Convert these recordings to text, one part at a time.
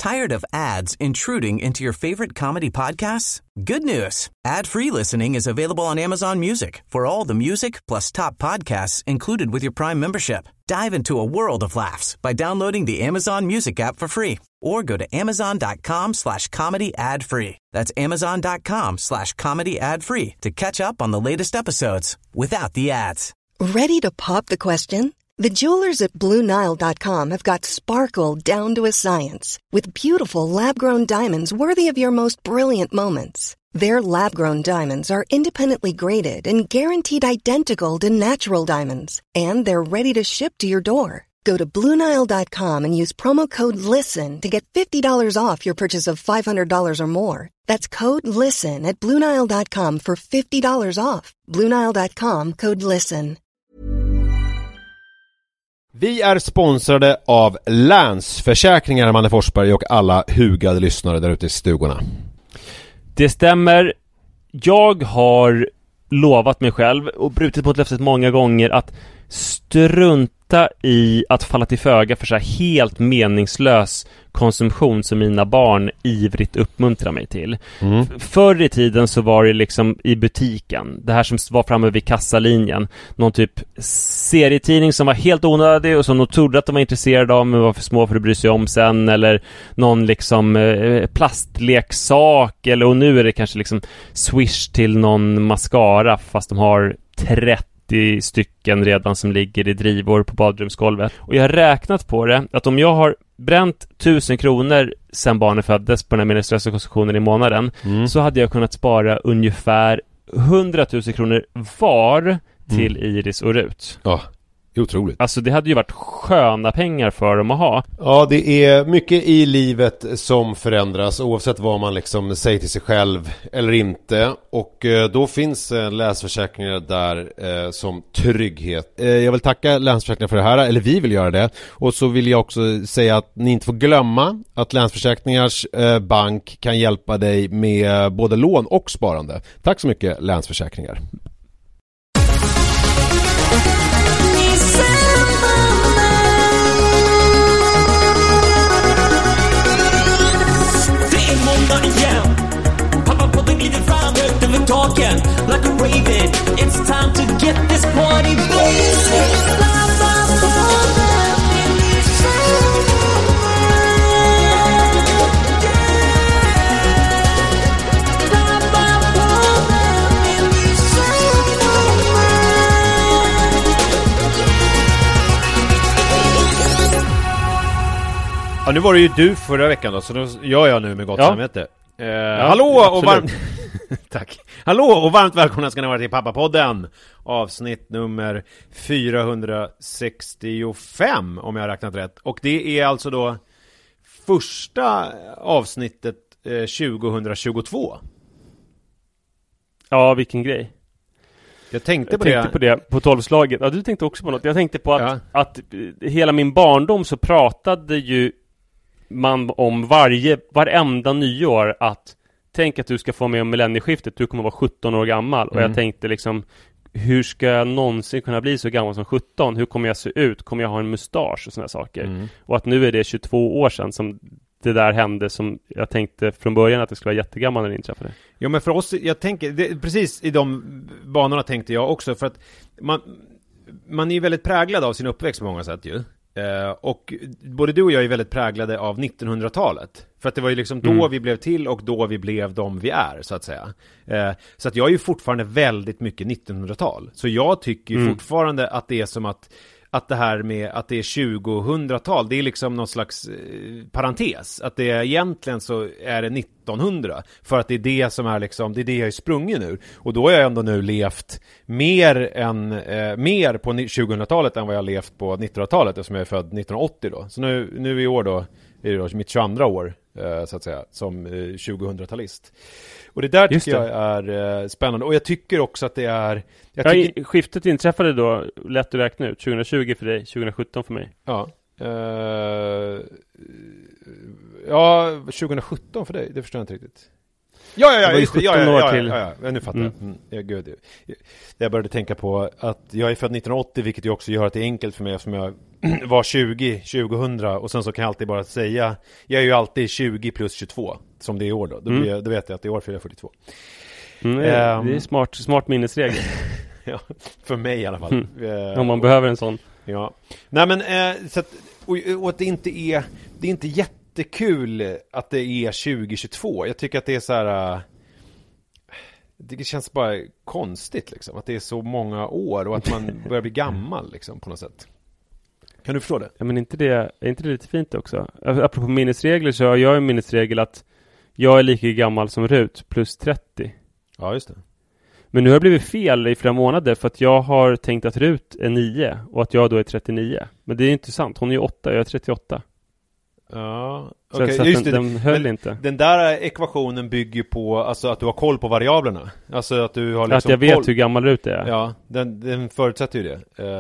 Tired of ads intruding into your favorite comedy podcasts? Good news. Ad-free listening is available on Amazon Music for all the music plus top podcasts included with your Prime membership. Dive into a world of laughs by downloading the Amazon Music app for free or go to amazon.com/comedy ad-free. That's amazon.com/comedy ad-free to catch up on the latest episodes without the ads. Ready to pop the question? The jewelers at BlueNile.com have got sparkle down to a science with beautiful lab-grown diamonds worthy of your most brilliant moments. Their lab-grown diamonds are independently graded and guaranteed identical to natural diamonds, and they're ready to ship to your door. Go to BlueNile.com and use promo code LISTEN to get $50 off your purchase of $500 or more. That's code LISTEN at BlueNile.com for $50 off. BlueNile.com, code LISTEN. Vi är sponsrade av Länsförsäkringar, Manne Forsberg och alla hugade lyssnare där ute i stugorna. Det stämmer. Jag har lovat mig själv och brutit på ett löfte många gånger att strunta i att falla till föga för så här helt meningslös konsumtion som mina barn ivrigt uppmuntrar mig till. Förr i tiden så var det liksom i butiken, det här som var framme vid kassalinjen, någon typ serietidning som var helt onödig och som de trodde att de var intresserade av men var för små för att bry sig om sen, eller någon liksom plastleksak, eller och nu är det kanske liksom Swish till någon mascara fast de har 30 stycken redan som ligger i drivor på badrumsgolvet. Och jag har räknat på det att om jag har bränt 1000 kronor sen barnen föddes på den här meningslösa konsumtionen i månaden, så hade jag kunnat spara ungefär 100 000 kronor var till Iris och Rut. Ja, det är otroligt. Alltså det hade ju varit sköna pengar för dem att ha. Ja, det är mycket i livet som förändras oavsett vad man liksom säger till sig själv eller inte. Och då finns Länsförsäkringar där som trygghet. Jag vill tacka Länsförsäkringar för det här, eller vi vill göra det. Och så vill jag också säga att ni inte får glömma att Länsförsäkringars bank kan hjälpa dig med både lån och sparande. Tack så mycket, Länsförsäkringar. Igen. Pappa podden glider fram högt över taken like a raven. It's time to get this party blazing. Ja, nu var det ju du förra veckan då, så då gör jag nu med gott samvete. Hallå och varmt tack. Hallå och varmt välkomna ska ni vara till Pappapodden. Avsnitt nummer 465 om jag har räknat rätt. Och det är alltså då första avsnittet 2022. Ja, vilken grej. Jag tänkte på det på 12-slaget. Ja, du tänkte också på något. Jag tänkte på att hela min barndom så pratade ju man om varenda nyår att tänk att du ska få med om millennieskiftet, du kommer vara 17 år gammal. Och jag tänkte liksom, hur ska jag någonsin kunna bli så gammal som 17? Hur kommer jag se ut? Kommer jag ha en mustasch och såna saker? Och att nu är det 22 år sedan som det där hände, som jag tänkte från början att det skulle vara jättegammal när det inträffade. Ja, men för oss, jag tänker, precis i de banorna tänkte jag också, för att man är ju väldigt präglad av sin uppväxt på många sätt ju. Och både du och jag är väldigt präglade av 1900-talet. För att det var ju liksom då vi blev till och då vi blev de vi är, så att säga. Så att jag är ju fortfarande väldigt mycket 1900-tal. Så jag tycker ju fortfarande att det är som att det här med att det är 2000-tal, det är liksom någon slags parentes. Att det är egentligen så är det 1900. För att det är det som är liksom, det är det jag är sprungen ur. Och då har jag ändå nu levt mer på 2000-talet än vad jag har levt på 1900-talet, eftersom jag är född 1980 då. Så nu i år då är det då mitt 22 år så att säga, som 2000-talist. Och det där tycker jag är spännande. Och jag tycker också att det är... skiftet inträffade då, lätt att räkna ut, 2020 för dig, 2017 för mig. Ja. Ja, 2017 för dig, det förstår jag inte riktigt. Ja, just det. 17 år till. Ja, nu fattar jag. Ja, gud. Jag började tänka på att jag är född 1980, vilket ju också gör att det är enkelt för mig eftersom jag var 2000 och sen så kan jag alltid bara säga, jag är ju alltid 20 plus 22 som det är i år då. Då vet jag att det är år fyller jag 42. Det är smart minnesregel. Ja, för mig i alla fall. Om man behöver en sån. Ja. Nej men så att, och att det är inte jättekul att det är 2022. Jag tycker att det är så här, det känns bara konstigt liksom, att det är så många år och att man börjar bli gammal liksom på något sätt. Kan du förstå det? Ja, men är inte det lite fint också? Apropå minnesregler så har jag en minnesregel att jag är lika gammal som Rut plus 30. Ja, just det. Men nu har det blivit fel i flera månader för att jag har tänkt att Rut är 9 och att jag då är 39. Men det är inte sant. Hon är ju 8, jag är 38. Ja, okej. Okay. Så just den höll inte. Den där ekvationen bygger på alltså att du har koll på variablerna. Alltså att du har liksom att jag vet hur gammal Rut är. Ja, den förutsätter ju det.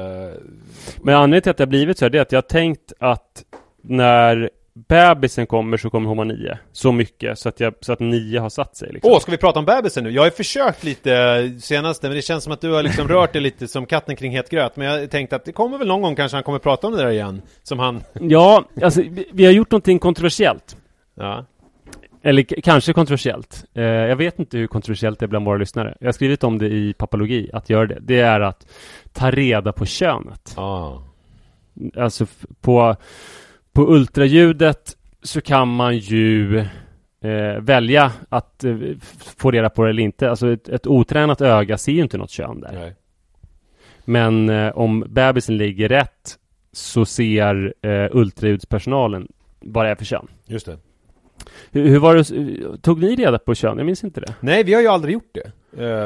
Men anledningen till att det har blivit så här, det är att jag har tänkt att när bebisen kommer så kommer hon vara 9. Så mycket så att 9 har satt sig liksom. Ska vi prata om bebisen nu? Jag har försökt lite senaste, men det känns som att du har liksom rört dig lite som katten kring het gröt. Men jag tänkte att det kommer väl någon gång kanske han kommer prata om det där igen. Som han... Ja, alltså vi har gjort någonting kontroversiellt. Ja. Eller kanske kontroversiellt. Jag vet inte hur kontroversiellt det är bland våra lyssnare. Jag har skrivit om det i papologi, att göra det. Det är att ta reda på könet. Alltså på ultraljudet så kan man ju välja att få reda på det eller inte. Alltså ett otränat öga ser ju inte något kön där. Nej. Men om bebisen ligger rätt så ser ultraljudspersonalen vad det är för kön. Just det. Hur var det? Tog ni reda på kön? Jag minns inte det. Nej, vi har ju aldrig gjort det.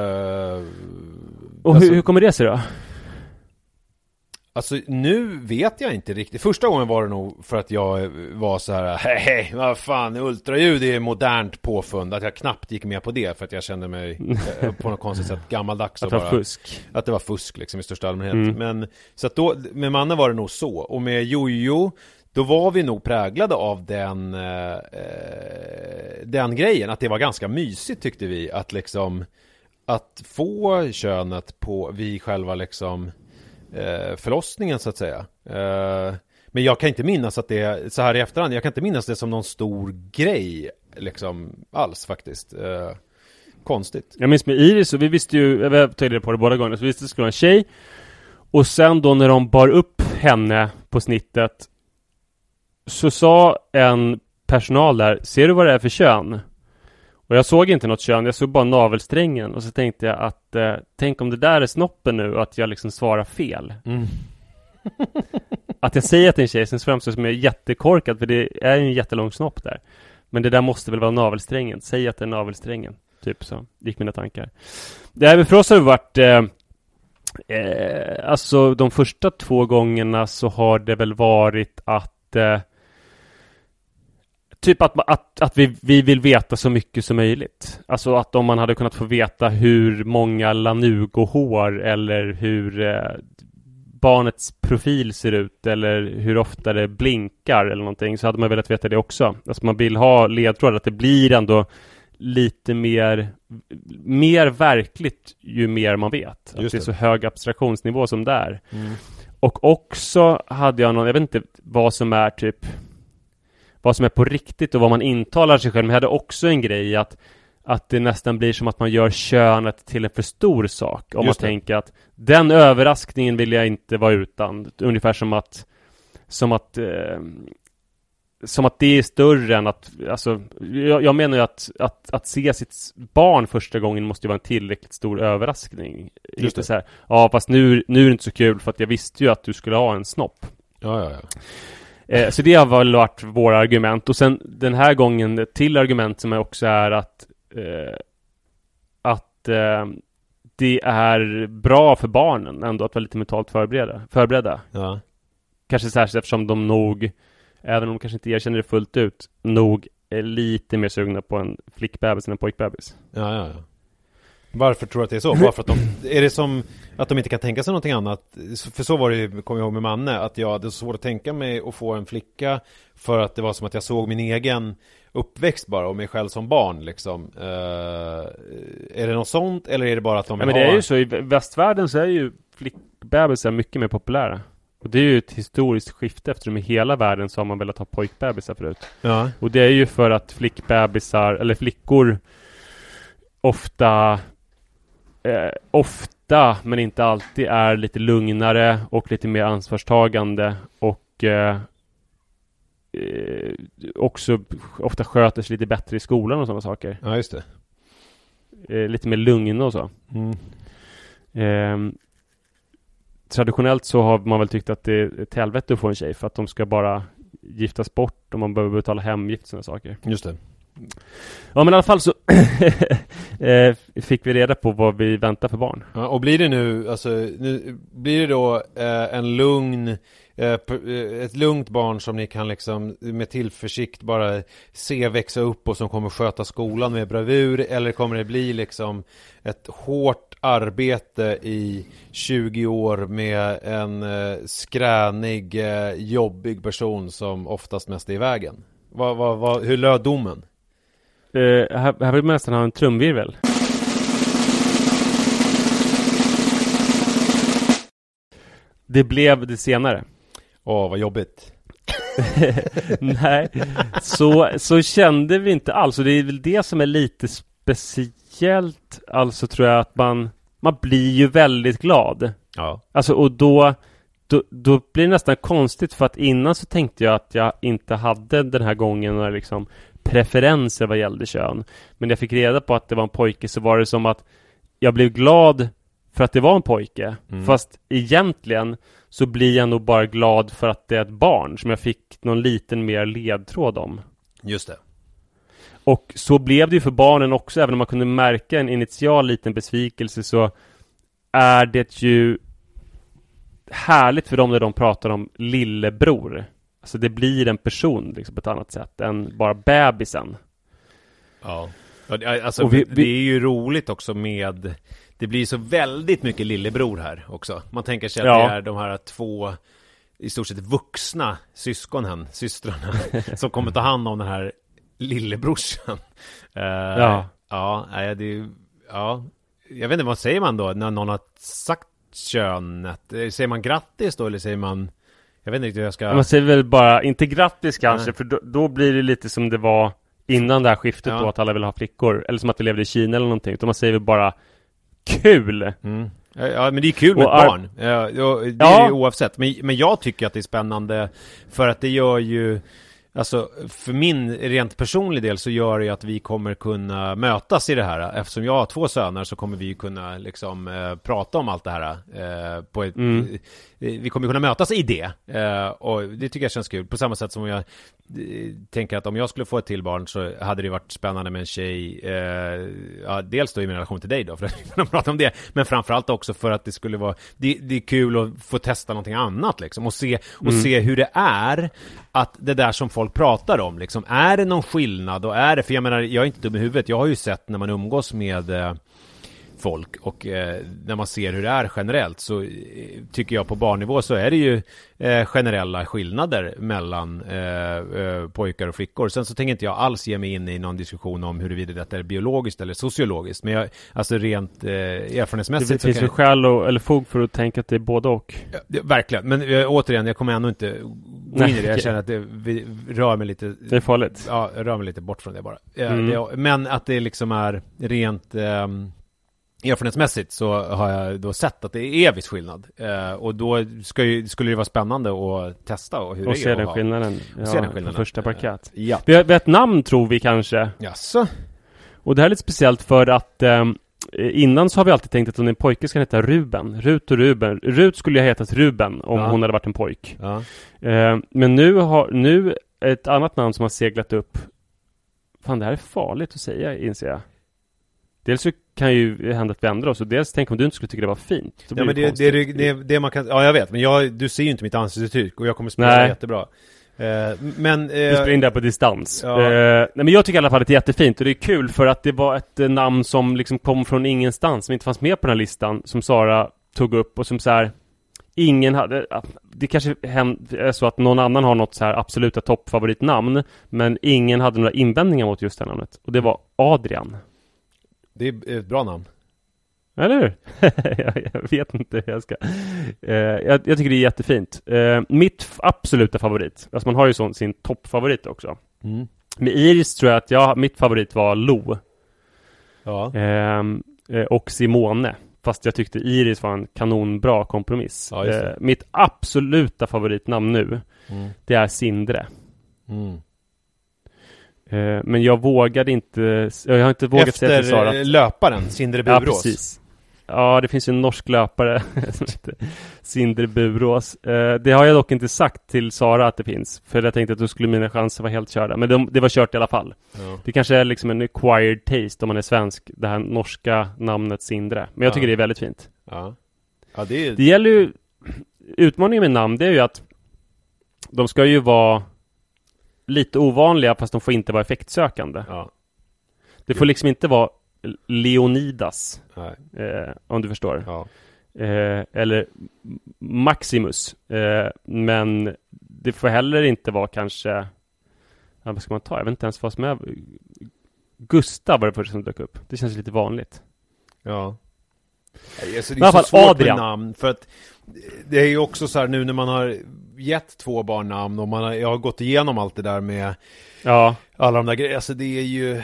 Och alltså... hur kommer det sig då? Alltså nu vet jag inte riktigt. Första gången var det nog för att jag var så här: hej, vad fan, ultraljud är modernt påfund. Att jag knappt gick med på det för att jag kände mig på något konstigt sätt gammaldags. Att det var fusk. Att det var fusk liksom i största allmänhet. Men så att då, med Manna var det nog så. Och med Jojo, då var vi nog präglade av den grejen. Att det var ganska mysigt tyckte vi. Att liksom, att få könet på vi själva liksom... förlossningen så att säga. Men jag kan inte minnas att det är så här i efterhand. Jag kan inte minnas det som någon stor grej liksom alls faktiskt. Konstigt. Jag minns med Iris och vi visste ju, vi tog på det båda gångerna, så vi visste att det skulle vara en tjej. Och sen då när de bar upp henne på snittet så sa en personal där: ser du vad det är för kön? Och jag såg inte något kön, jag såg bara navelsträngen. Och så tänkte jag att tänk om det där är snoppen nu, att jag liksom svarar fel. Att jag säger att det är en tjej, sen framstår som jag är jättekorkad, för det är en jättelång snopp där. Men det där måste väl vara navelsträngen. Säg att det är navelsträngen. Typ så gick mina tankar. Det här för oss har det varit alltså de första 2 gångerna så har det väl varit att typ att vi vill veta så mycket som möjligt. Alltså att om man hade kunnat få veta hur många lanugohår eller hur barnets profil ser ut eller hur ofta det blinkar eller någonting, så hade man velat veta det också. Alltså man vill ha ledtrådar, att det blir ändå lite mer verkligt ju mer man vet. Att det är så hög abstraktionsnivå som där. Och också hade jag jag vet inte vad som är typ vad som är på riktigt och vad man intalar sig själv. Men jag hade också en grej att det nästan blir som att man gör könet till en för stor sak. Om man tänker att den överraskningen vill jag inte vara utan. Ungefär som att det är större än att... Alltså, jag menar ju att se sitt barn första gången måste ju vara en tillräckligt stor överraskning. Just det. Så här, ja, fast nu är det inte så kul för att jag visste ju att du skulle ha en snopp. Ja. Så det har väl varit våra argument. Och sen den här gången till argument som också är att det är bra för barnen ändå att vara lite mentalt förberedda. Ja. Kanske särskilt eftersom de nog, även om de kanske inte erkänner det fullt ut, nog är lite mer sugna på en flickbebis än en pojkbebis. Ja. Varför tror du att det är så? Bara för att är det som att de inte kan tänka sig någonting annat? För så var det ju, kommer jag ihåg med Manne, att jag hade svårt att tänka mig att få en flicka för att det var som att jag såg min egen uppväxt bara och mig själv som barn liksom. Är det något sånt eller är det bara att de vill men det är ju så, i västvärlden så är ju flickbebisar mycket mer populära. Och det är ju ett historiskt skifte eftersom i hela världen så har man velat ha pojkbebisar förut. Ja. Och det är ju för att flickbebisar, eller flickor ofta men inte alltid är lite lugnare och lite mer ansvarstagande och också ofta sköter sig lite bättre i skolan och sådana saker. Ja, just det. Lite mer lugna och så. Traditionellt så har man väl tyckt att det är ett helvete att få en tjej för att de ska bara giftas bort och man behöver betala hemgift och sådana saker. Just det. Ja, men i alla fall så fick vi reda på vad vi väntar för barn. Ja, och blir det nu blir det då ett lugnt barn som ni kan liksom med tillförsikt bara se växa upp och som kommer sköta skolan med bravur, eller kommer det bli liksom ett hårt arbete i 20 år med en skränig, jobbig person som oftast mest är i vägen? Hur löd domen? Här vill man nästan ha en trumvirvel. Det blev det senare. Vad jobbigt. Nej, så kände vi inte alls. Och det är väl det som är lite speciellt. Alltså tror jag att man blir ju väldigt glad. Ja. Alltså, och då blir det nästan konstigt, för att innan så tänkte jag att jag inte hade den här gången några liksom preferenser vad gällde kön. Men när jag fick reda på att det var en pojke så var det som att jag blev glad för att det var en pojke. Fast egentligen så blir jag nog bara glad för att det är ett barn som jag fick någon liten mer ledtråd om. Just det. Och så blev det ju för barnen också. Även om man kunde märka en initial liten besvikelse, så är det ju härligt för dem när de pratar om lillebror. Alltså det blir en person liksom på ett annat sätt än bara bebisen. Ja. Alltså det är ju roligt också med... Det blir så väldigt mycket lillebror här också. Man tänker sig att det är de här två i stort sett vuxna systrarna som kommer ta hand om den här lillebrorsan. Jag vet inte, vad säger man då när någon har sagt könet? Säger man grattis då, eller säger man... Jag vet inte riktigt hur jag ska... Man säger väl bara, inte grattis kanske, för då blir det lite som det var innan det här skiftet då, att alla vill ha flickor. Eller som att vi levde i Kina eller någonting. Utan man säger väl bara kul! Ja, men det är kul med barn. Det är ju oavsett. Men jag tycker att det är spännande, för att det gör ju... Alltså, för min rent personlig del så gör det att vi kommer kunna mötas i det här. Eftersom jag har 2 söner så kommer vi kunna liksom prata om allt det här på ett, vi kommer kunna mötas i det. Och det tycker jag känns kul. På samma sätt som jag tänker att om jag skulle få ett till barn så hade det varit spännande med en tjej. Dels då i min relation till dig då, för att vi kan prata om det. Men framförallt också för att det skulle vara... Det är kul att få testa någonting annat liksom. Och se hur det är att det där som folk pratar om liksom, är det någon skillnad, och är det, för jag menar, jag är inte dum i huvudet, jag har ju sett när man umgås med folk och när man ser hur det är generellt, så tycker jag på barnnivå så är det ju generella skillnader mellan pojkar och flickor. Sen så tänker inte jag alls ge mig in i någon diskussion om huruvida detta är biologiskt eller sociologiskt, men jag, alltså rent erfarenhetsmässigt det finns ju skäl eller fog för att tänka att det är både och. Ja, verkligen, men återigen, jag kommer ändå inte gå in i det. Jag känner att det rör mig lite... Det är farligt. Ja, jag rör mig lite bort från det bara. Men att det liksom är rent... erfarenhetsmässigt så har jag då sett att det är viss skillnad. Och då skulle det vara spännande att testa och hur och det se är den skillnaden. Se den skillnaden. Första parkett. Ja. Vi har ett namn, tror vi kanske. Jaså? Och det här är lite speciellt för att innan så har vi alltid tänkt att om en pojke ska heta Ruben. Rut och Ruben. Rut skulle ha hetat Ruben om hon hade varit en pojk. Ja. Men nu ett annat namn som har seglat upp. Fan, det här är farligt att säga, inser jag. Dels så kan ju hända att vi ändrar oss, och dels tänk om du inte skulle tycka det var fint. Ja, men det man kan... Ja, jag vet, men du ser ju inte mitt ansiktsuttryck och jag kommer spela jättebra. Men... Du spelar in där på distans. Ja. Nej, men jag tycker i alla fall att det är jättefint. Och det är kul för att det var ett namn som liksom kom från ingenstans. Som inte fanns med på den här listan. Som Sara tog upp och som så här... Ingen hade... Det kanske är så att någon annan har något så här absoluta toppfavoritnamn. Men ingen hade några invändningar mot just det namnet. Och det var Adrian. Det är ett bra namn. Eller hur? Jag vet inte hur jag ska... jag tycker det är jättefint. Mitt absoluta favorit. Alltså man har ju sin toppfavorit också. Mm. Med Iris tror jag att mitt favorit var Lo. Ja. Och Simone. Fast jag tyckte Iris var en kanonbra kompromiss. Ja, mitt absoluta favoritnamn nu, det är Sindre. Mm. Men jag vågade inte... Jag har inte vågat säga till Sara. Efter löparen, Sindre Burås. Ja, precis. Ja, det finns ju en norsk löpare som heter Sindre Burås. Det har jag dock inte sagt till Sara att det finns. För jag tänkte att då skulle mina chanser vara helt körda. Men det var kört i alla fall. Ja. Det kanske är liksom en acquired taste om man är svensk. Det här norska namnet Sindre. Men jag tycker det är väldigt fint. Ja. Ja, det gäller ju... Utmaningen med namn, det är ju att de ska ju vara lite ovanliga fast de får inte vara effektsökande. Ja. Det får liksom inte vara Leonidas. Nej. Om du förstår. Ja. Eller Maximus. Men det får heller inte vara kanske... vad ska man ta? Jag vet inte ens vad som är... Gustav var det första som dök upp. Det känns lite vanligt. Ja. Alltså, det är så svårt Adrian. Med namn. För att det är ju också så här nu när man har gett 2 barn namn och jag har gått igenom allt det där med alla de där grejerna. Alltså det är ju...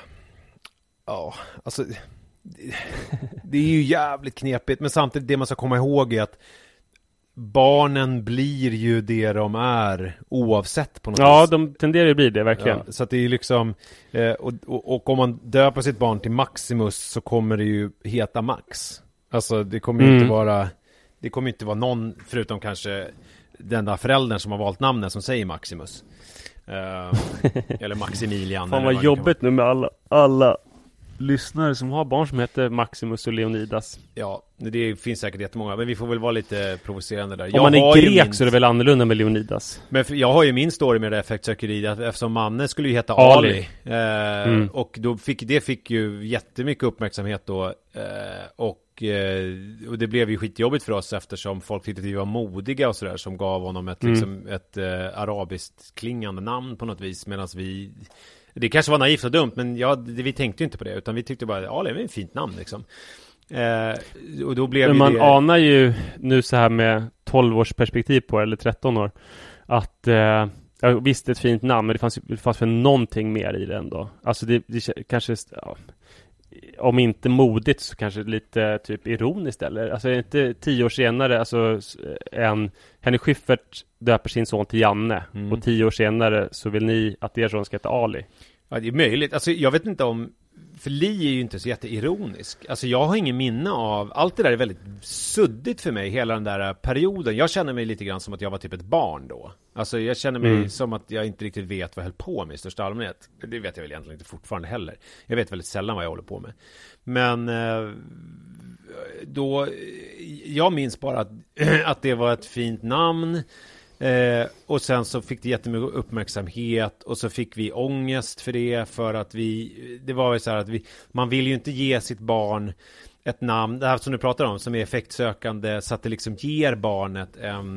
Ja, alltså det är ju jävligt knepigt, men samtidigt det man ska komma ihåg är att barnen blir ju det de är oavsett på något vis. Ja, de tenderar att bli det, verkligen. Ja, så att det är liksom och om man döper sitt barn till Maximus så kommer det ju heta Max. Alltså det kommer ju inte vara någon förutom kanske den där föräldern som har valt namnet som säger Maximus. Eller Maximilian. Fan vad jobbigt nu med alla lyssnare som har barn som heter Maximus och Leonidas. Ja, det finns säkert jättemånga, men vi får väl vara lite provocerande där. Om man är grek så är det väl annorlunda med Leonidas. Men jag har ju min story med det effektsökeri, eftersom mannen skulle ju heta Ali. Och då fick ju jättemycket uppmärksamhet då. Och det blev ju skitjobbigt för oss eftersom folk tyckte att vi var modiga och sådär, som gav honom ett arabiskt klingande namn på något vis, medan det kanske var naivt och dumt, men vi tänkte ju inte på det, utan vi tyckte bara, ja, det är ett fint namn liksom. Och då blev men man anar ju nu så här med 12 års perspektiv på eller 13 år att visst, ett fint namn, men det fanns för någonting mer i det ändå. Alltså det kanske, om inte modigt så kanske lite typ ironiskt, eller alltså inte 10 år senare, alltså Henny Schyffert döper sin son till Janne och 10 år senare så vill ni att er son ska heta Ali. Ja, det är möjligt. Alltså jag vet inte om, för Li är ju inte så jätteironisk. Alltså jag har ingen minne av, allt det där är väldigt suddigt för mig, hela den där perioden. Jag känner mig lite grann som att jag var typ ett barn då. Alltså jag känner mig som att jag inte riktigt vet vad jag höll på med i största allmänhet. Det vet jag väl egentligen inte fortfarande heller. Jag vet väldigt sällan vad jag håller på med. Men då, jag minns bara att det var ett fint namn. Och sen så fick det jättemycket uppmärksamhet och så fick vi ångest för det, för att det var ju så här att man vill ju inte ge sitt barn ett namn, det här som du pratar om, som är effektsökande, så att det liksom ger barnet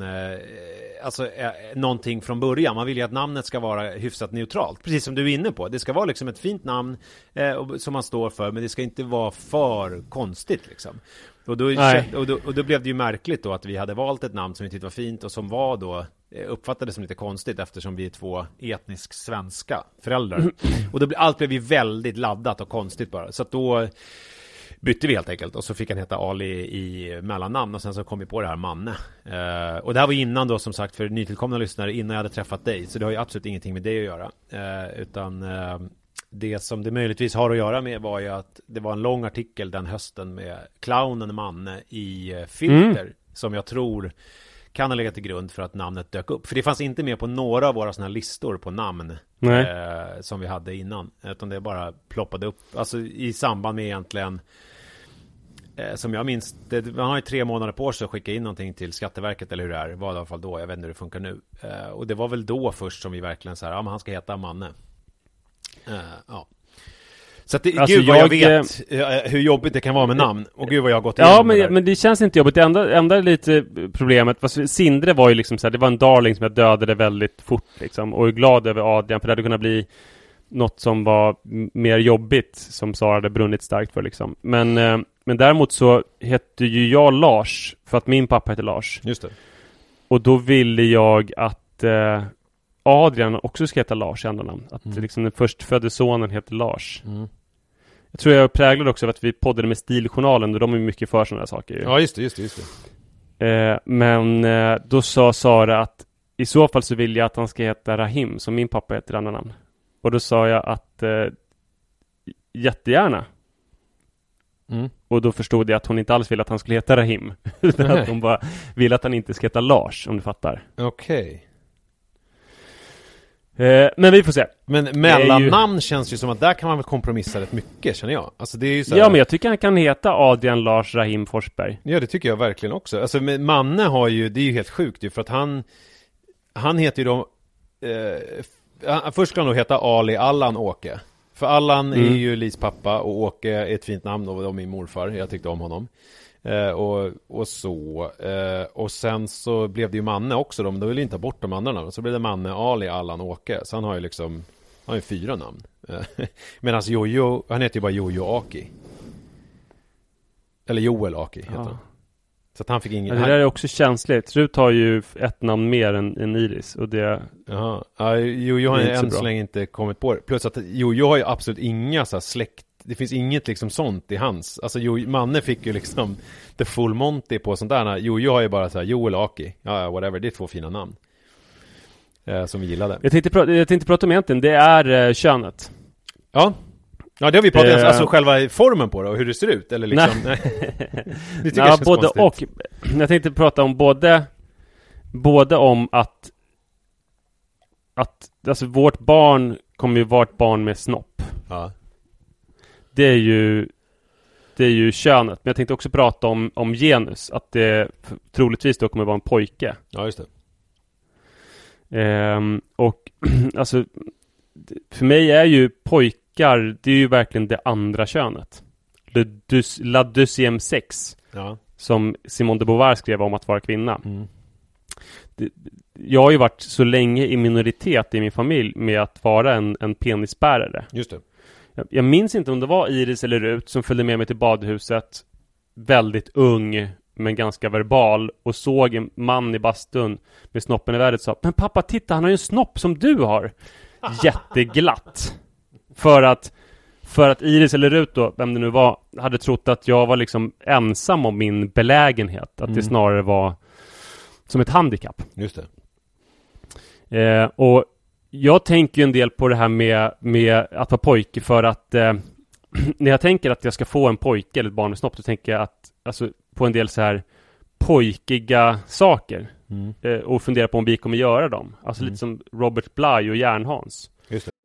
någonting från början. Man vill ju att namnet ska vara hyfsat neutralt, precis som du är inne på. Det ska vara liksom ett fint namn som man står för, men det ska inte vara för konstigt liksom. Och då blev det ju märkligt då att vi hade valt ett namn som vi tyckte var fint och som var då uppfattades som lite konstigt eftersom vi är 2 etnisk svenska föräldrar. Och allt blev ju väldigt laddat och konstigt bara. Så att då bytte vi helt enkelt och så fick han heta Ali i mellannamn och sen så kom vi på det här Manne. Och det här var innan då, som sagt, för nytillkomna lyssnare, innan jag hade träffat dig. Så det har ju absolut ingenting med det att göra. Utan det som det möjligtvis har att göra med var ju att det var en lång artikel den hösten med clownen Manne i Filter som jag tror kan ha legat till grund för att namnet dök upp. För det fanns inte med på några av våra såna här listor på namn som vi hade innan. Utan det bara ploppade upp. Alltså i samband med egentligen som jag minns, man har ju 3 månader på sig att skicka in någonting till Skatteverket eller hur det är, var i alla fall då, jag vet inte hur det funkar nu. Och det var väl då först som vi verkligen så här, ja men han ska heta Manne. Ja. Så att det, alltså gud vad jag vet hur jobbigt det kan vara med namn. Och gud vad jag har gått igenom. Ja, men det känns inte jobbigt. Det enda lite problemet, Sindre var ju liksom så här, det var en darling som jag dödade väldigt fort liksom. Och är glad över Adrian, för det hade kunnat bli något som var mer jobbigt, som Sara hade brunnit starkt för liksom. Men däremot så hette ju jag Lars, för att min pappa heter Lars. Just det. Och då ville jag att Adrian också ska heta Lars i andra namn. Att liksom den förstfödde sonen heter Lars. Jag tror jag präglade också av att vi poddade med Stiljournalen, och de är mycket för sådana saker ju. Ja, just det. Men då sa Sara att i så fall så vill jag att han ska heta Rahim, som min pappa heter i andra namn. Och då sa jag att jättegärna. Och då förstod jag att hon inte alls ville att han skulle heta Rahim. Utan att hon bara ville att han inte ska heta Lars, om du fattar. Okej. Men vi får se. Men mellannamn känns ju som att där kan man väl kompromissa rätt mycket, känner jag. Alltså det är ju så här... Ja, men jag tycker han kan heta Adrian Lars Rahim Forsberg. Ja, det tycker jag verkligen också. Alltså Manne har ju, det är ju helt sjukt ju, för att han heter ju då först ska han då heta Ali Allan Åke. För Allan är ju Lis pappa, och Åke är ett fint namn, och min morfar, jag tyckte om honom. Och sen så blev det ju Manne också, de ville inte ha bort de andra namnen. Så blev det Manne, Ali, Allan, Åke. Så han har ju liksom, han har ju 4 namn. Medan Jojo, han heter ju bara Jojo Aki. Eller Joel Aki heter han. Så att han fick ingen... Ja, det där är också känsligt. Rut har ju ett namn mer än Iris, och det... Jaha. Ja, Jojo har än så länge inte kommit på det. Plus att Jojo har ju absolut inga så här släkt. Det finns inget liksom sånt i hans. Alltså Manne fick ju liksom the full Monty på sånt där. Jojo har ju bara så här Joel Aki. Ja, whatever. Det är 2 fina namn. Som vi gillade. Jag tänkte prata om egentligen. Det är könet. Ja. Ja, det har vi pratat om. Alltså själva formen på det och hur det ser ut. Eller liksom... Nej. Det tycker jag känns både konstigt. Och. Jag tänkte prata om både om att alltså vårt barn kommer ju vara ett barn med snopp. Ja. Det är ju könet. Men jag tänkte också prata om genus. Att det troligtvis då kommer vara en pojke. Ja, just det. Och alltså för mig är ju pojkar, det är ju verkligen det andra könet. La deuxième sex. Ja. Som Simone de Beauvoir skrev om att vara kvinna. Jag har ju varit så länge i minoritet i min familj med att vara en penisbärare. Just det. Jag minns inte om det var Iris eller Rut som följde med mig till badhuset, väldigt ung men ganska verbal, och såg en man i bastun med snoppen i värdet och sa: men pappa, titta, han har ju en snopp som du har. Jätteglatt. För att Iris eller Rut då, vem det nu var, hade trott att jag var liksom ensam om min belägenhet. Att det snarare var som ett handikapp. Just det. Och jag tänker en del på det här med att vara pojke, för att när jag tänker att jag ska få en pojke eller ett barn med snopp, så tänker jag att alltså, på en del så här pojkiga saker. Och fundera på om vi kommer göra dem. Alltså lite som Robert Bly och Järnhans. Just det.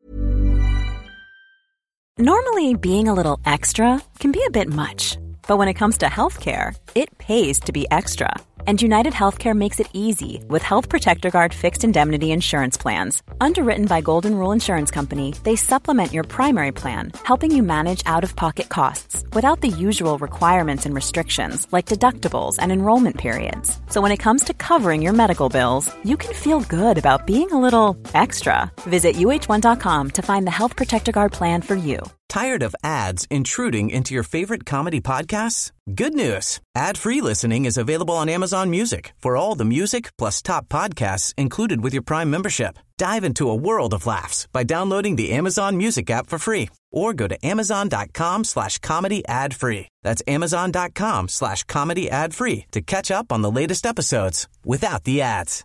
Normally, being a little extra can be a bit much. But when it comes to healthcare, it pays to be extra. And United Healthcare makes it easy with Health Protector Guard fixed indemnity insurance plans. Underwritten by Golden Rule Insurance Company, they supplement your primary plan, helping you manage out-of-pocket costs without the usual requirements and restrictions like deductibles and enrollment periods. So when it comes to covering your medical bills, you can feel good about being a little extra. Visit uh1.com to find the Health Protector Guard plan for you. Tired of ads intruding into your favorite comedy podcasts? Good news. Ad-free listening is available on Amazon Music for all the music plus top podcasts included with your Prime membership. Dive into a world of laughs by downloading the Amazon Music app for free or go to amazon.com/comedy ad-free. That's amazon.com/comedy ad-free to catch up on the latest episodes without the ads.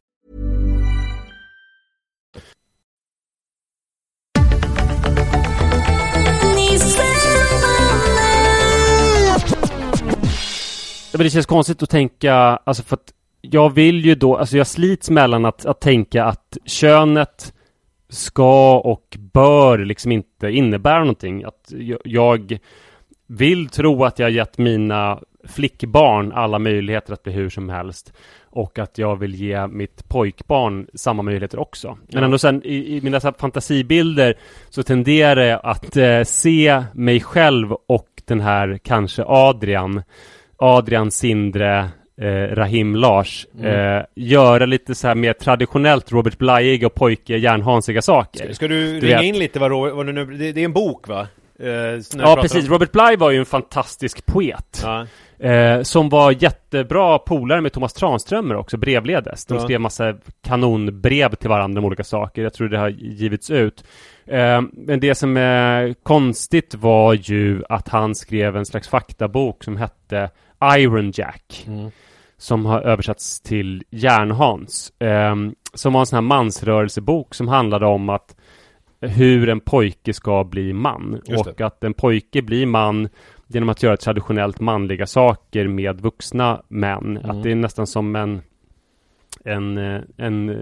Men det känns konstigt att tänka, alltså för att jag vill ju då, alltså jag slits mellan att tänka att könet ska och bör liksom inte innebära någonting. Att jag vill tro att jag gett mina flickbarn alla möjligheter att bli hur som helst. Och att jag vill ge mitt pojkbarn samma möjligheter också. Men ändå sen i mina fantasibilder så tenderar jag att se mig själv och den här kanske Adrian Sindre, Rahim Lars göra lite så här mer traditionellt Robert Blyig och pojke järnhansiga saker. Ska du ringa in lite vad du nu, det är en bok va? Ja precis, Robert Bly var ju en fantastisk poet. Ja. Som var jättebra polare med Thomas Tranströmer också, brevledes. De skrev massa kanonbrev till varandra om olika saker. Jag tror det har givits ut. Men det som är konstigt var ju att han skrev en slags faktabok som hette Iron Jack. Som har översatts till Järnhans. Som var en sån här mansrörelsebok som handlade om att hur en pojke ska bli man. Och att en pojke blir man genom att göra traditionellt manliga saker med vuxna män. Att det är nästan som en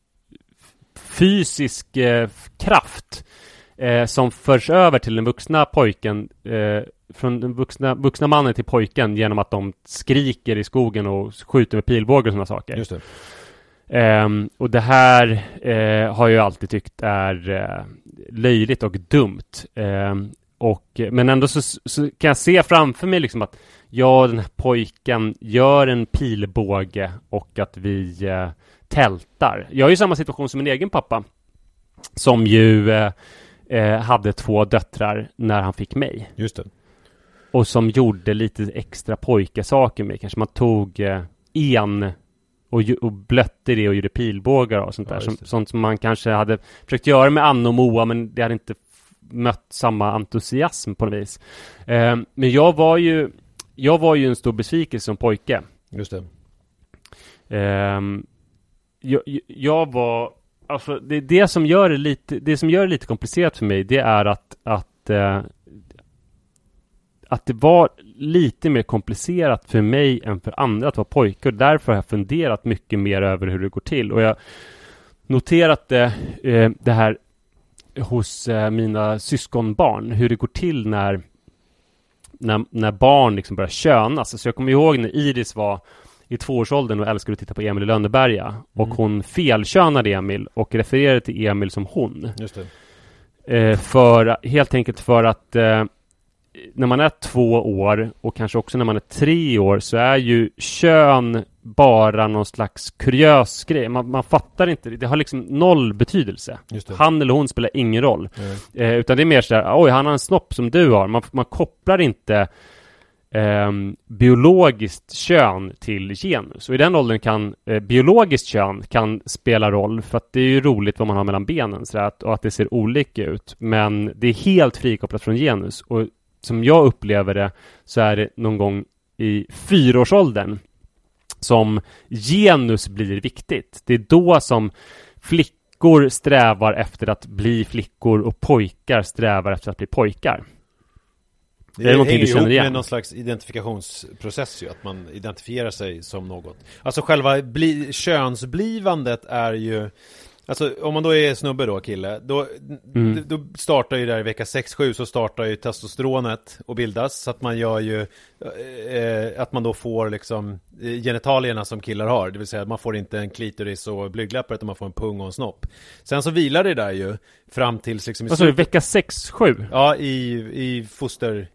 fysisk kraft som förs över till den vuxna pojken, från den vuxna mannen till pojken, genom att de skriker i skogen och skjuter med pilbågar och sådana saker. Just det. Och det här har jag alltid tyckt är löjligt och dumt. Men ändå så kan jag se framför mig liksom att den här pojken gör en pilbåge och att vi tältar. Jag är ju i samma situation som min egen pappa, som ju hade 2 döttrar när han fick mig. Just det. Och som gjorde lite extra pojkesaker med. Kanske man tog en och blötte det och gjorde pilbågar och sånt där. Sånt som man kanske hade försökt göra med Anna och Moa, men det hade inte mött samma entusiasm på något vis. Men jag var ju en stor besvikelse som pojke. Just det. Jag var, alltså det som gör det lite komplicerat för mig, det är att det var lite mer komplicerat för mig än för andra att vara pojke, och därför har jag funderat mycket mer över hur det går till. Och jag noterat det här hos mina syskonbarn, hur det går till när barn liksom börjar könas. Så jag kommer ihåg när Iris var i 2-årsåldern och älskade att titta på Emil i Lönneberga, och hon felkönade Emil och refererade till Emil som hon. Just det. Helt enkelt för att när man är 2 år och kanske också när man är 3 år så är ju kön bara någon slags kuriös grej. Man fattar inte. Det har liksom 0 betydelse. Han eller hon spelar ingen roll. Utan det är mer så där, oj, han har en snopp som du har. Man kopplar inte biologiskt kön till genus. Och i den åldern kan biologiskt kön kan spela roll, för att det är ju roligt vad man har mellan benen så och att det ser olika ut. Men det är helt frikopplat från genus. Och som jag upplever det så är det någon gång i 4-årsåldern som genus blir viktigt. Det är då som flickor strävar efter att bli flickor och pojkar strävar efter att bli pojkar. Det är någonting du känner igen? Med någon slags identifikationsprocess ju, att man identifierar sig som något. Alltså själva könsblivandet är ju, alltså om man då är snubbe då, kille, då startar ju där i vecka 6-7 så startar ju testosteronet och bildas, så att man gör ju att man då får liksom genitalierna som killar har, det vill säga att man får inte en klitoris och blygdläppar, utan man får en pung och en snopp. Sen så vilar det där ju fram till liksom i vecka 6-7? Ja, i foster.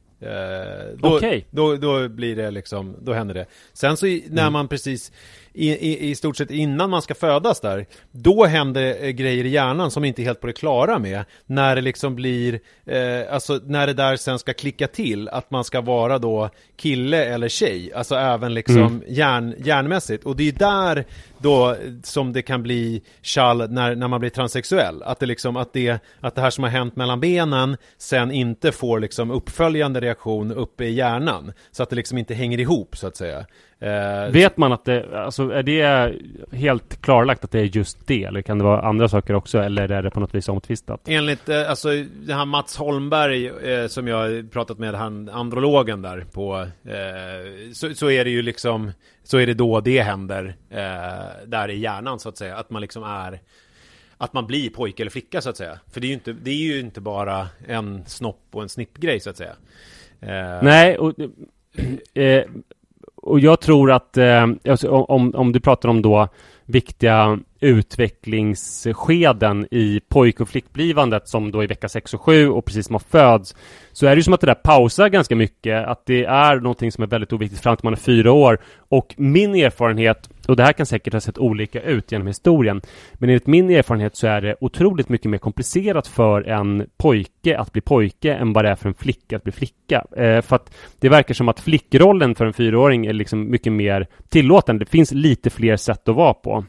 Då blir det liksom, då händer det. Sen så när man precis i stort sett innan man ska födas där, då händer grejer i hjärnan som inte är helt på det klara med, när det liksom blir alltså när det där sen ska klicka till att man ska vara då kille eller tjej, alltså även liksom hjärnmässigt. Och det är där då som det kan bli kall när man blir transsexuell, att det liksom att det här som har hänt mellan benen sen inte får liksom uppföljande reaktion uppe i hjärnan, så att det liksom inte hänger ihop så att säga. Vet man att det, alltså är det helt klarlagt att det är just det, eller kan det vara andra saker också, eller är det på något vis omtvistat? Enligt alltså det här Mats Holmberg som jag pratat med, han andrologen där på så är det ju liksom, så är det då det händer där i hjärnan så att säga, att man liksom att man blir pojke eller flicka så att säga. För det är ju inte bara en snopp och en snippgrej så att säga. Nej, och och jag tror att alltså, om du pratar om då viktiga utvecklingsskeden i pojk- och flickblivandet som då i vecka 6 och 7 och precis som har föds, så är det ju som att det där pausar ganska mycket, att det är någonting som är väldigt oviktigt fram till man är 4 år. Och min erfarenhet, och det här kan säkert ha sett olika ut genom historien, men enligt min erfarenhet så är det otroligt mycket mer komplicerat för en pojke att bli pojke än vad det är för en flicka att bli flicka. För att det verkar som att flickrollen för en 4-åring är liksom mycket mer tillåtande. Det finns lite fler sätt att vara på.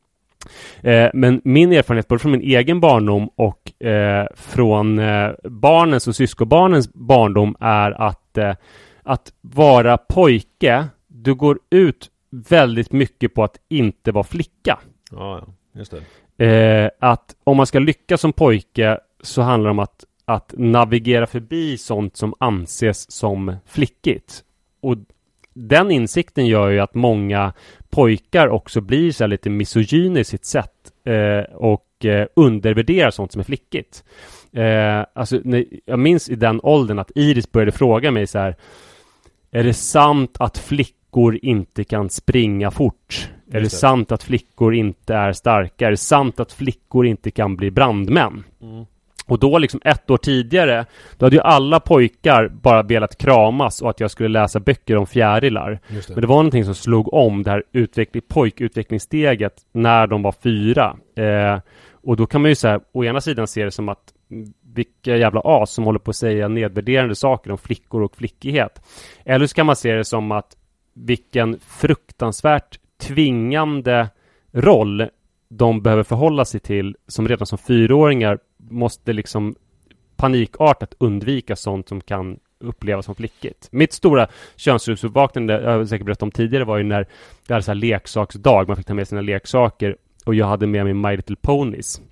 Men min erfarenhet både från min egen barndom och från barnens och syskonbarnens barndom är att vara pojke, du går ut väldigt mycket på att inte vara flicka. Ja, just det. Att om man ska lyckas som pojke så handlar det om att navigera förbi sånt som anses som flickigt. Och den insikten gör ju att många pojkar också blir så här lite misogyna i sitt sätt och undervärderar sånt som är flickigt. Alltså, jag minns i den åldern att Iris började fråga mig så här: är det sant att flickor inte kan springa fort? Är det sant att flickor inte är starka? Är det sant att flickor inte kan bli brandmän? Och då liksom 1 år tidigare, då hade ju alla pojkar bara velat kramas och att jag skulle läsa böcker om fjärilar. Men det var någonting som slog om det här pojkutvecklingssteget när de var 4. Och då kan man ju säga, å ena sidan se det som att vilka jävla as som håller på att säga nedvärderande saker om flickor och flickighet. Eller så kan man se det som att vilken fruktansvärt tvingande roll de behöver förhålla sig till, som redan som 4-åringar måste liksom panikartat undvika sånt som kan upplevas som flickigt. Mitt stora könsrollsuppvaknande, jag har säkert berättat om tidigare, var ju när det hade så här leksaksdag, man fick ta med sina leksaker och jag hade med mig My Little Ponies.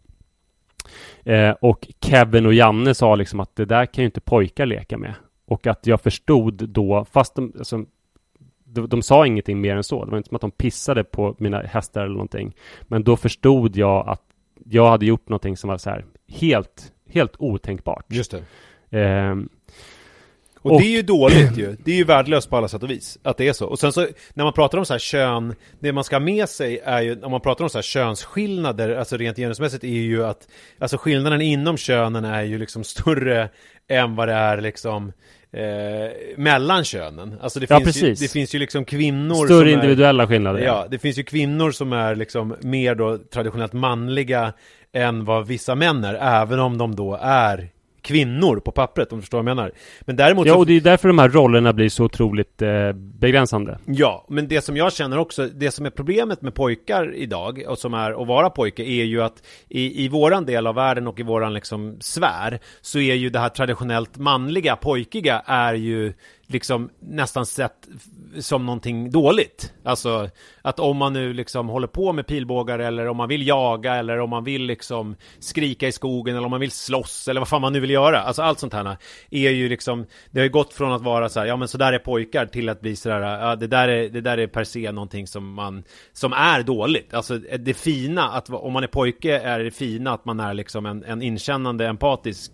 Och Kevin och Janne sa liksom att det där kan ju inte pojkar leka med. Och att jag förstod då, fast de sa ingenting mer än så. Det var inte som att de pissade på mina hästar eller någonting. Men då förstod jag att jag hade gjort någonting som var så här helt otänkbart. Just det. Och det är ju dåligt ju. Det är ju värdelöst på alla sätt och vis att det är så. Och sen så när man pratar om så här kön, det man ska ha med sig är ju, om man pratar om så här könsskillnader, alltså rent genusmässigt, är ju att alltså skillnaden inom könen är ju liksom större än vad det är liksom mellan könen. Alltså det finns ju liksom kvinnor större som individuella skillnader. Ja, det finns ju kvinnor som är liksom mer då traditionellt manliga än vad vissa män är, även om de då är kvinnor på pappret, om du förstår vad jag menar. Men däremot ja, och det är därför de här rollerna blir så otroligt begränsande. Ja, men det som jag känner också, det som är problemet med pojkar idag, och som är att vara pojke, är ju att i våran del av världen och i våran liksom sfär, så är ju det här traditionellt manliga, pojkiga, är ju liksom nästan sett som någonting dåligt. Alltså att om man nu liksom håller på med pilbågar, eller om man vill jaga, eller om man vill liksom skrika i skogen, eller om man vill slåss, eller vad fan man nu vill göra. Alltså allt sånt här är ju liksom, det har ju gått från att vara så här, ja men så där är pojkar, till att bli så där, ja det där är per se någonting som är dåligt. Alltså det fina, att om man är pojke, är det fina att man är liksom en inkännande, empatisk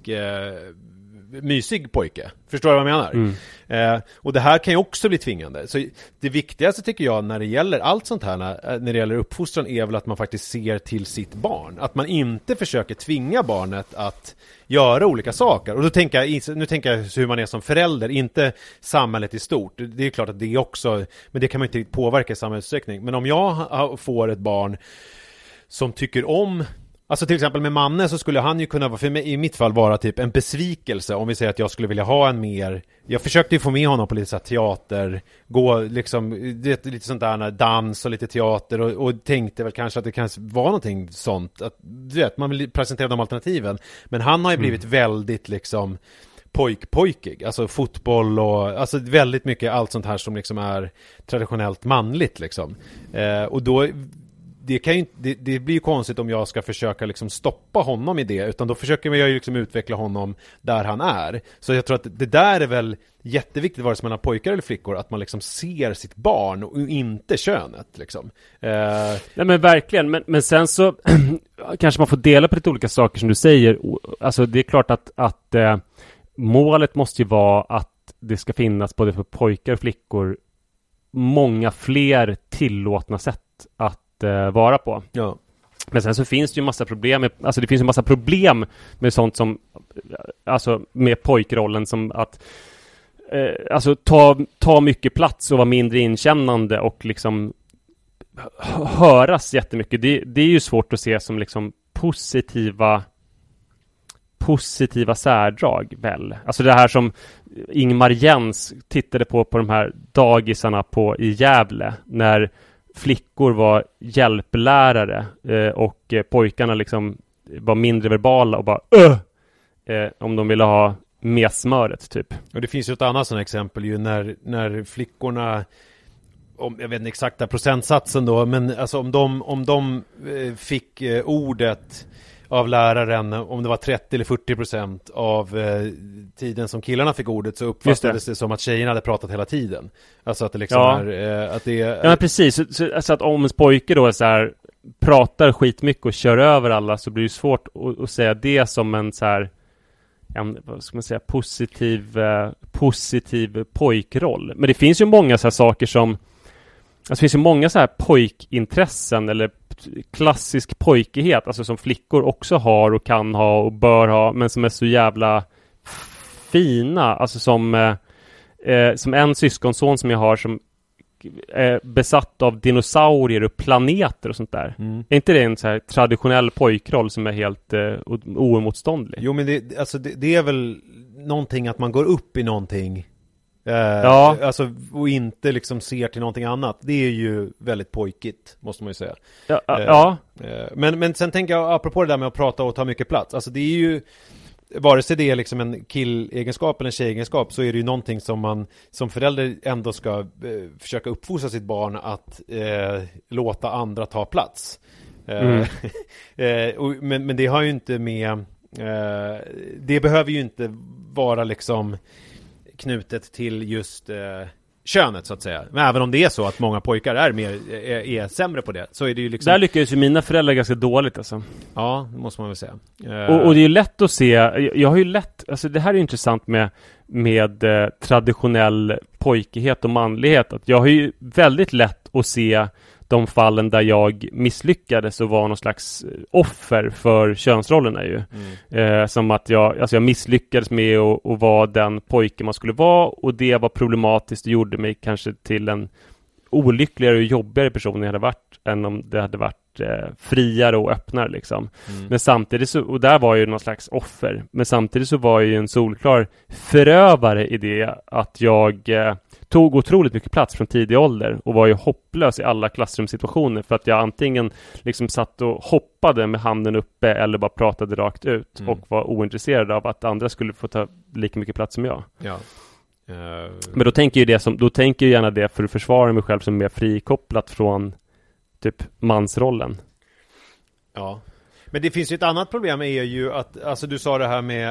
mysig pojke. Förstår du vad jag menar? Och det här kan ju också bli tvingande. Så det viktigaste tycker jag när det gäller allt sånt här, när det gäller uppfostran, är väl att man faktiskt ser till sitt barn. Att man inte försöker tvinga barnet att göra olika saker. Och då tänker jag hur man är som förälder, inte samhället i stort. Det är klart att det är också, men det kan man inte påverka i samma utsträckning. Men om jag får ett barn som tycker om, alltså till exempel med Manne, så skulle han ju kunna vara, för mig, i mitt fall, vara typ en besvikelse om vi säger att jag skulle vilja ha en mer, jag försökte ju få med honom på lite så här teater, gå liksom lite sånt där dans och lite teater, och tänkte väl kanske att det kan vara någonting sånt, att du vet, man vill presentera de alternativen, men han har ju blivit väldigt liksom pojkig, alltså fotboll och alltså väldigt mycket allt sånt här som liksom är traditionellt manligt liksom, och då det blir ju konstigt om jag ska försöka liksom stoppa honom i det, utan då försöker jag ju liksom utveckla honom där han är. Så jag tror att det där är väl jätteviktigt, vare sig man har pojkar eller flickor, att man liksom ser sitt barn och inte könet liksom. Nej men verkligen, men sen så kanske man får dela på lite olika saker som du säger. Alltså det är klart att målet måste ju vara att det ska finnas både för pojkar och flickor många fler tillåtna sätt att vara på. Ja. Men sen så finns det ju massa problem med, alltså det finns ju massa problem med sånt som, alltså med pojkrollen, som att alltså ta mycket plats och vara mindre inkännande och liksom höras jättemycket. Det är ju svårt att se som liksom positiva särdrag väl. Alltså det här som Ingmar Jens tittade på de här dagisarna i Gävle, när flickor var hjälplärare och pojkarna liksom var mindre verbala och bara om de ville ha mesmöret typ. Och det finns ju ett annat sådant exempel ju när flickorna, jag vet inte exakta procentsatsen då, men alltså om de fick ordet av läraren, om det var 30 eller 40% av tiden som killarna fick ordet, så uppfattades det som att tjejerna hade pratat hela tiden. Alltså att det liksom är att det är... Ja, precis. Så att om en pojke då är så här, pratar skitmycket och kör över alla, så blir det svårt att säga det som en så här, vad ska man säga, positiv pojkroll. Men det finns ju många så här saker som, alltså det finns ju många så här pojkintressen eller klassisk pojkighet, alltså som flickor också har och kan ha och bör ha, men som är så jävla fina. Alltså som en syskonson som jag har, som är besatt av dinosaurier och planeter och sånt där. Är inte det en så här traditionell pojkroll som är helt oemotståndlig? Jo, men det är väl någonting att man går upp i någonting. Alltså, och inte liksom ser till någonting annat. Det är ju väldigt pojkigt, måste man ju säga. Men sen tänker jag, apropå det där med att prata och ta mycket plats, alltså det är ju, vare sig det är liksom en killegenskap eller en tjejegenskap, så är det ju någonting som man som förälder ändå ska försöka uppfostra sitt barn att låta andra ta plats. Men det har ju inte med det behöver ju inte vara liksom knutet till just könet, så att säga. Men även om det är så att många pojkar är sämre på det, så är det ju liksom... Där lyckas ju mina föräldrar ganska dåligt alltså. Ja, det måste man väl säga. Och det är ju lätt att se, jag har ju lätt, alltså det här är ju intressant med traditionell pojkighet och manlighet, att jag har ju väldigt lätt att se de fallen där jag misslyckades och var någon slags offer för könsrollerna ju. Som att jag misslyckades med att vara den pojke man skulle vara, och det var problematiskt och gjorde mig kanske till en olyckligare och jobbigare person jag hade varit än om det hade varit friare och öppnare liksom. Men samtidigt så, och där var jag ju någon slags offer, men samtidigt så var jag ju en solklar förövare i det att jag tog otroligt mycket plats från tidig ålder och var ju hopplös i alla klassrumssituationer, för att jag antingen liksom satt och hoppade med handen uppe eller bara pratade rakt ut och var ointresserad av att andra skulle få ta lika mycket plats som jag. Ja. Men då tänker jag gärna det för att försvara mig själv som mer frikopplat från typ mansrollen. Ja. Men det finns ju ett annat problem, är ju att, alltså du sa det här med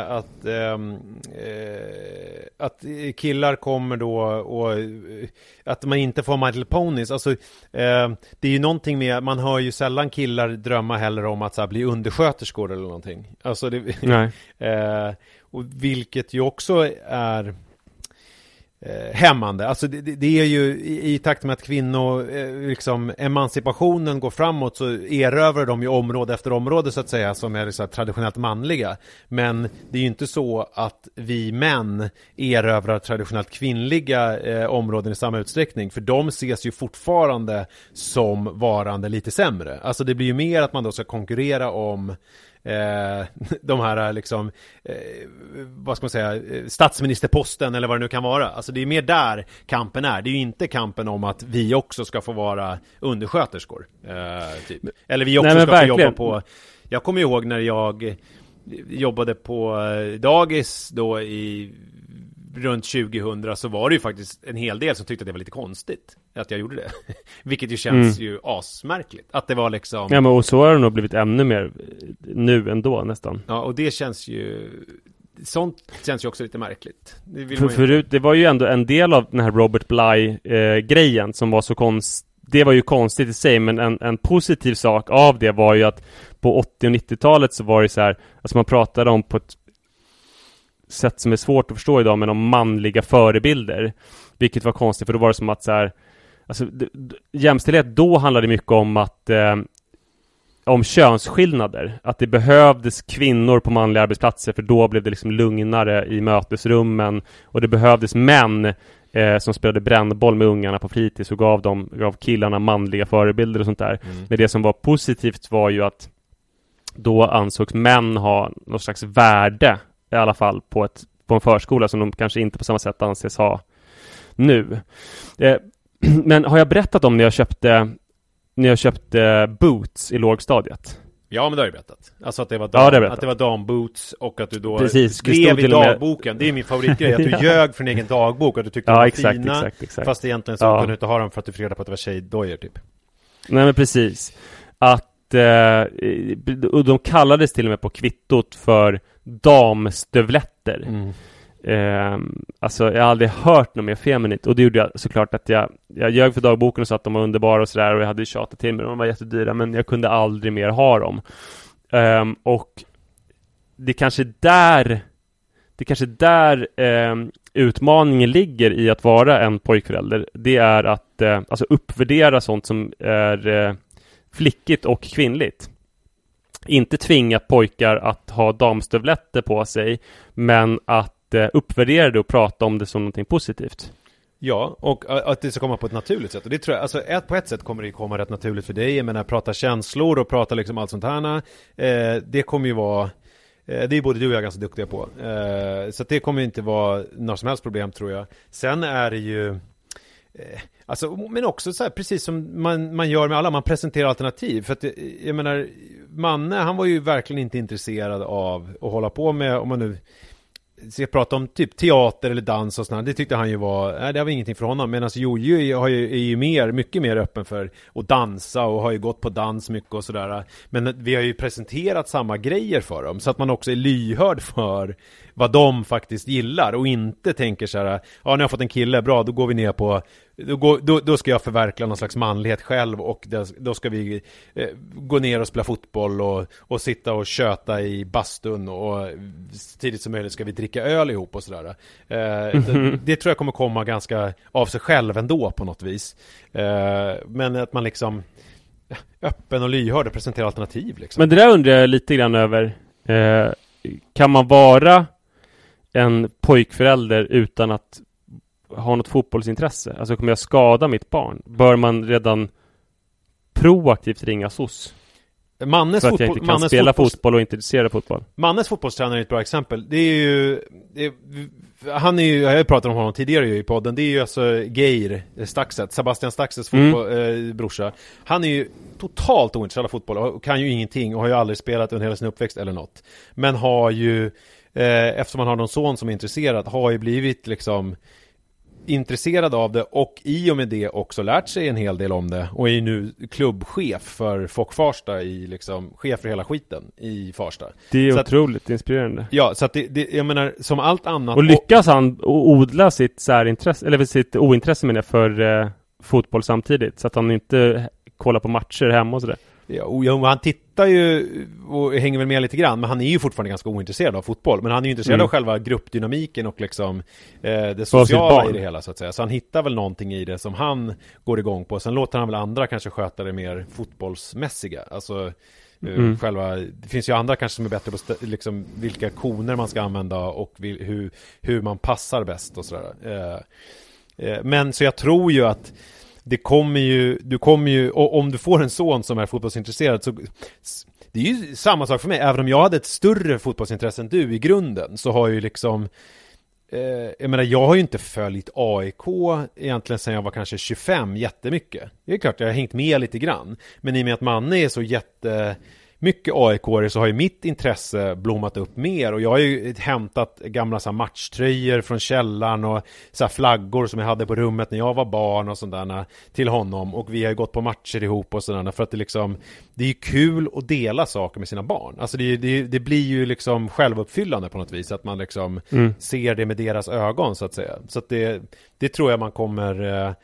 att killar kommer då och att man inte får My Little Ponies. Alltså det är ju någonting med, man hör ju sällan killar drömma heller om att så här, bli undersköterskor eller någonting. Alltså det, nej. Och vilket ju också är hämmande. Alltså det är ju i takt med att liksom emancipationen går framåt, så erövrar de ju område efter område, så att säga, som är så traditionellt manliga. Men det är ju inte så att vi män erövrar traditionellt kvinnliga områden i samma utsträckning, för de ses ju fortfarande som varande lite sämre. Alltså det blir ju mer att man då ska konkurrera om de här liksom vad ska man säga, statsministerposten eller vad det nu kan vara. Alltså det är mer där kampen är. Det är ju inte kampen om att vi också ska få vara undersköterskor typ. Eller vi också ska få jobba på. Jag kommer ihåg när jag jobbade på dagis då runt 2000, så var det ju faktiskt en hel del som tyckte att det var lite konstigt att jag gjorde det. Vilket ju känns ju asmärkligt. Att det var liksom... Ja, men och så har det nog blivit ännu mer nu ändå nästan. Ja, och det känns ju... Sånt känns ju också lite märkligt. Förut, det var ju ändå en del av den här Robert Bly-grejen som var så konstigt. Det var ju konstigt i sig, men en positiv sak av det var ju att på 80- och 90-talet så var det så här, alltså man pratade om på ett sätt som är svårt att förstå idag, men om manliga förebilder, vilket var konstigt, för då var det som att så här, alltså, jämställdhet då handlade mycket om att om könsskillnader, att det behövdes kvinnor på manliga arbetsplatser, för då blev det liksom lugnare i mötesrummen, och det behövdes män som spelade brännboll med ungarna på fritids och gav killarna manliga förebilder och sånt där. Men det som var positivt var ju att då ansågs män ha något slags värde, i alla fall på en förskola, som de kanske inte på samma sätt anses ha nu. Men har jag berättat om när jag köpte boots i lågstadiet? Ja, men det har jag berättat. Alltså att det var, att det var damboots, och att du då skrev i dagboken. Det är min favoritgrej, att du ljög för din egen dagbok, och du tyckte de var fina, exakt. Fast egentligen så kunde du inte ha dem för att du fick reda på att det var tjejdojor typ. Nej, men precis. Och de kallades till och med på kvittot för damstövletter. Alltså jag har aldrig hört något mer feminint, och det gjorde jag såklart att jag ljög för dagboken och sa att de var underbara och sådär, och jag hade tjatat till mig, de var jättedyra, men jag kunde aldrig mer ha dem. Och det kanske där utmaningen ligger i att vara en pojkförälder. Det är att alltså uppvärdera sånt som är flickigt och kvinnligt. Inte tvinga pojkar att ha damstövletter på sig, men att uppvärdera det och prata om det som någonting positivt. Ja, och att det ska komma på ett naturligt sätt. Och det tror jag, alltså på ett sätt kommer det komma rätt naturligt för dig, men att prata känslor och prata liksom allt sånt här, det kommer ju vara, det är både du och jag ganska duktiga på. Så att det kommer inte vara något som helst problem, tror jag. Sen är det ju alltså, men också så här, precis som man gör med alla, man presenterar alternativ. För att jag menar, Manne, han var ju verkligen inte intresserad av att hålla på med, om man nu ska prata om typ teater eller dans och sådär, det tyckte han ju var, det var ingenting för honom. Medan Jojo är ju mycket mer öppen för att dansa, och har ju gått på dans mycket och sådär. Men vi har ju presenterat samma grejer för dem, så att man också är lyhörd för vad de faktiskt gillar, och inte tänker så här: ja, nu har jag fått en kille, bra, då går vi ner på, då ska jag förverkliga någon slags manlighet själv, och då ska vi gå ner och spela fotboll och sitta och köta i bastun, och tidigt som möjligt ska vi dricka öl ihop och sådär. Det tror jag kommer komma ganska av sig själv ändå på något vis. Men att man liksom öppen och lyhörd och presenterar alternativ liksom. Men det där undrar jag lite grann över. Kan man vara en pojkförälder utan att ha något fotbollsintresse? Alltså, kommer jag skada mitt barn? Bör man redan proaktivt ringa SOS? Mannes för att jag inte kan spela fotboll och inte intresserad fotboll. Mannes fotbollstränare är ett bra exempel. Det är ju, han är ju, jag har pratat om honom tidigare i podden. Det är ju alltså Geir Staxet, Sebastian Staxets brorsa. Han är ju totalt ointresserad av fotboll och kan ju ingenting, och har ju aldrig spelat under hela sin uppväxt eller något. Men har ju, eftersom man har någon son som är intresserad, har ju blivit liksom intresserad av det, och i och med det också lärt sig en hel del om det, och är nu klubbchef för Fock Farsta, i liksom chef för hela skiten i Farsta. Det är så otroligt inspirerande. Ja, så att det, jag menar, som allt annat. Och lyckas han odla sitt särintresse, eller sitt ointresse menar jag, för fotboll samtidigt, så att han inte kollar på matcher hemma och sådär. Ja, han tittar ju och hänger väl med lite grann, men han är ju fortfarande ganska ointresserad av fotboll. Men han är ju intresserad av själva gruppdynamiken och liksom det sociala i det hela, så att säga. Så han hittar väl någonting i det som han går igång på. Sen låter han väl andra kanske sköta det mer fotbollsmässiga. Alltså själva, det finns ju andra kanske som är bättre på liksom vilka koner man ska använda och hur man passar bäst och sådär. Men så jag tror ju att du kommer ju, och om du får en son som är fotbollsintresserad, så det är ju samma sak för mig. Även om jag hade ett större fotbollsintresse än du i grunden, så har ju liksom jag menar, jag har ju inte följt AIK egentligen sedan jag var kanske 25 jättemycket. Det är klart jag har hängt med lite grann, men i och med att Manne är så mycket AIK-are, så har ju mitt intresse blommat upp mer, och jag har ju hämtat gamla så här matchtröjor från källaren och så här flaggor som jag hade på rummet när jag var barn och sådär till honom, och vi har ju gått på matcher ihop och sådär, för att det är ju kul att dela saker med sina barn. Alltså det blir ju liksom självuppfyllande på något vis, att man liksom ser det med deras ögon, så att säga. Så att det tror jag man kommer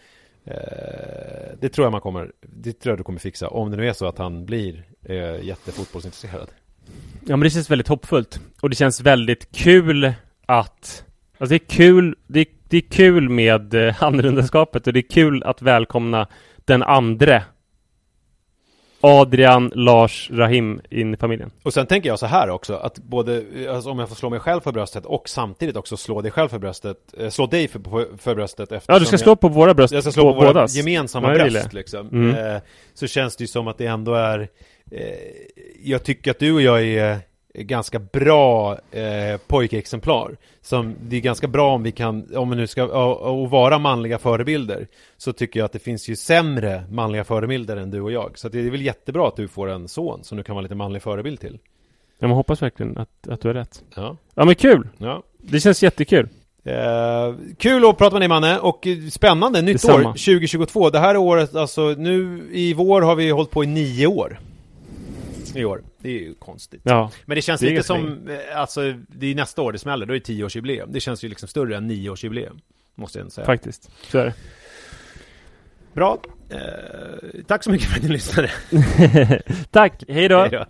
det tror jag du kommer fixa, om det nu är så att han blir jättefotbollsintresserad. Ja, men det känns väldigt hoppfullt, och det känns väldigt kul att, alltså det är det är kul med annorlundaskapet och det är kul att välkomna den andre Adrian, Lars, Rahim in i familjen. Och sen tänker jag så här också, att både, alltså om jag får slå mig själv för bröstet och samtidigt också slå dig själv för bröstet, slå dig för bröstet efter. Ja, du ska slå på våra bröst. Jag ska slå på våra bådas gemensamma bröst liksom. Så känns det ju som att det ändå är jag tycker att du och jag är ganska bra pojkexemplar. Som det är ganska bra om vi kan, om vi nu ska vara manliga förebilder, så tycker jag att det finns ju sämre manliga förebilder än du och jag. Så det är väl jättebra att du får en son som du kan vara lite manlig förebild till. Ja, man hoppas verkligen att du är rätt. Ja, men kul. Ja. Det känns jättekul. Kul att prata med dig, Manne, och spännande nytt år 2022. Det här året, alltså nu i vår har vi hållit på i 9 år i år. Det är ju konstigt. Ja, men det känns lite som, alltså det är nästa år det smäller, då är det 10-årsjubileum. Det känns ju liksom större än 9-årsjubileum, måste jag säga. Faktiskt, så är det. Bra. Tack så mycket för att ni lyssnade. Tack, hej då. Hej då.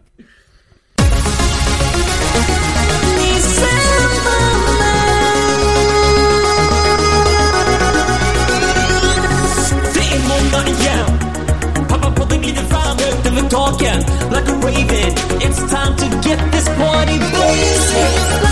Det är måndag igen. Pappa på den glider fram högt över taken like a raven. It's time to get this party blazing.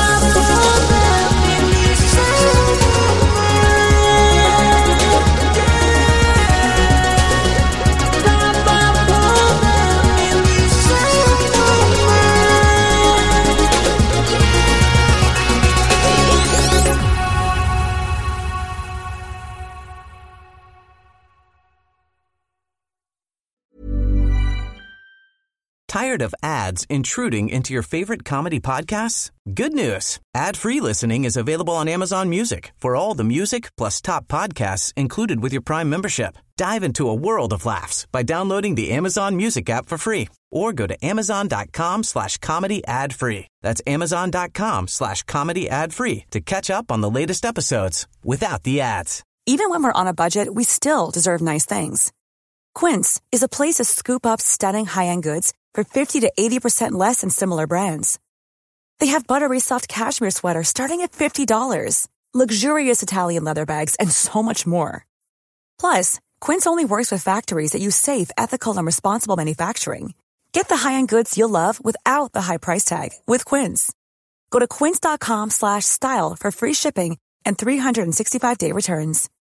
Tired of ads intruding into your favorite comedy podcasts? Good news. Ad-free listening is available on Amazon Music for all the music plus top podcasts included with your Prime membership. Dive into a world of laughs by downloading the Amazon Music app for free or go to amazon.com/comedy ad-free. That's amazon.com/comedy ad-free to catch up on the latest episodes without the ads. Even when we're on a budget, we still deserve nice things. Quince is a place to scoop up stunning high-end goods for 50 to 80% less than similar brands. They have buttery soft cashmere sweaters starting at $50, luxurious Italian leather bags, and so much more. Plus, Quince only works with factories that use safe, ethical, and responsible manufacturing. Get the high-end goods you'll love without the high price tag with Quince. Go to quince.com/style for free shipping and 365-day returns.